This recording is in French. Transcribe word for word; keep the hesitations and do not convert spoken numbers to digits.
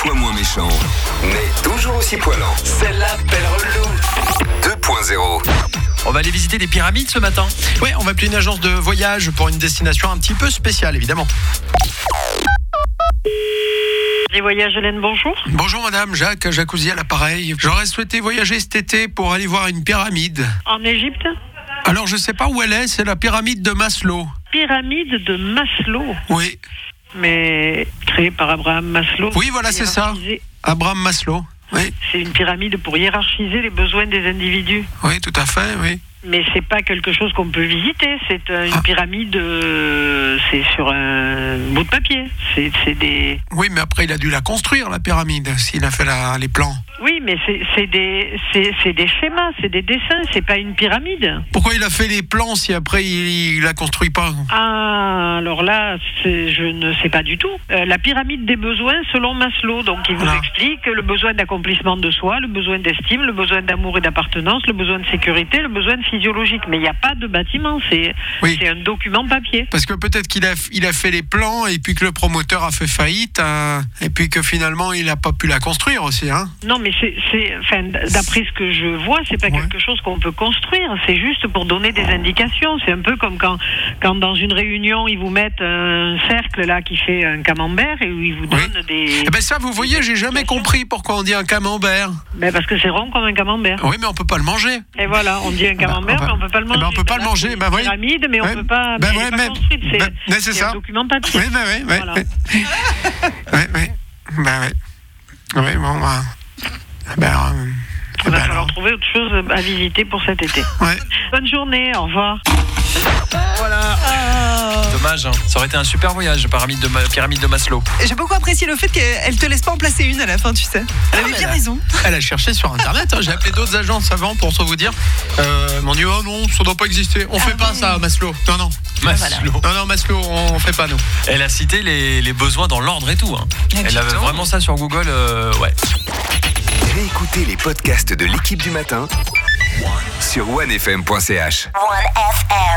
fois moins méchant, mais toujours aussi poilant. Celle-là pèle relou. deux point zéro. On va aller visiter des pyramides ce matin. Ouais, on va appeler une agence de voyage pour une destination un petit peu spéciale, évidemment. Les voyages Hélène, bonjour. Bonjour madame, Jacques Jacuzzi à l'appareil. J'aurais souhaité voyager cet été pour aller voir une pyramide. En Égypte? Alors je sais pas où elle est, c'est la pyramide de Maslow. Pyramide de Maslow? Oui. Mais créée par Abraham Maslow. Oui, voilà, c'est ça. Abraham Maslow. Oui. C'est une pyramide pour hiérarchiser les besoins des individus. Oui, tout à fait, oui. Mais c'est pas quelque chose qu'on peut visiter. C'est euh, une ah. pyramide, euh, c'est sur un bout de papier. C'est, c'est des. Oui, mais après il a dû la construire la pyramide s'il a fait la, les plans. Oui, mais c'est, c'est des, c'est, c'est des schémas, c'est des dessins. C'est pas une pyramide. Pourquoi il a fait les plans si après il, il la construit pas? Ah, alors là, c'est, je ne sais pas du tout. Euh, la pyramide des besoins selon Maslow. Donc il vous voilà. explique le besoin d'accomplissement de soi, le besoin d'estime, le besoin d'amour et d'appartenance, le besoin de sécurité, le besoin de physiologique, mais il n'y a pas de bâtiment, c'est, oui. c'est un document papier. Parce que peut-être qu'il a, il a fait les plans et puis que le promoteur a fait faillite hein, et puis que finalement il n'a pas pu la construire aussi. Hein. Non, mais c'est, c'est, enfin, d'après ce que je vois, c'est pas ouais. quelque chose qu'on peut construire, c'est juste pour donner des indications. C'est un peu comme quand, quand dans une réunion ils vous mettent un cercle là qui fait un camembert et où ils vous donnent oui. des... Eh ben ça, vous voyez, j'ai jamais compris pourquoi on dit un camembert. Ben parce que c'est rond comme un camembert. Oui, mais on peut pas le manger. Et voilà, on dit un camembert, bah, mais on peut pas le manger. Eh ben on peut pas ben, le manger, ben oui. Pyramide, mais ouais. on peut pas. Ben mais ouais, elle est pas mais, construite, c'est, ben, c'est, c'est ça. un document papier. Oui, ben oui, oui. Voilà. Oui, oui, oui. Ben oui. Oui, bon, ben. ben euh, Il va ben falloir alors. trouver autre chose à visiter pour cet été. Ouais. Bonne journée, au revoir. Voilà. Ah. Dommage, hein. Ça aurait été un super voyage, pyramide de, Ma- pyramide de Maslow. J'ai beaucoup apprécié le fait qu'elle te laisse pas en placer une à la fin, tu sais. Elle avait Ah, bien elle a, raison. Elle a cherché sur internet, hein. J'ai appelé d'autres agences avant pour tout vous dire. Euh, ils m'ont dit oh non, ça doit pas exister. On ah fait oui. pas ça, Maslow. Non, non. Maslow. Non, non, Maslow, on fait pas nous. Elle a cité les, les besoins dans l'ordre et tout. Hein. Elle avait vraiment ça sur Google, euh, ouais. Réécoutez les podcasts de l'équipe du matin sur one f m point c h. one F M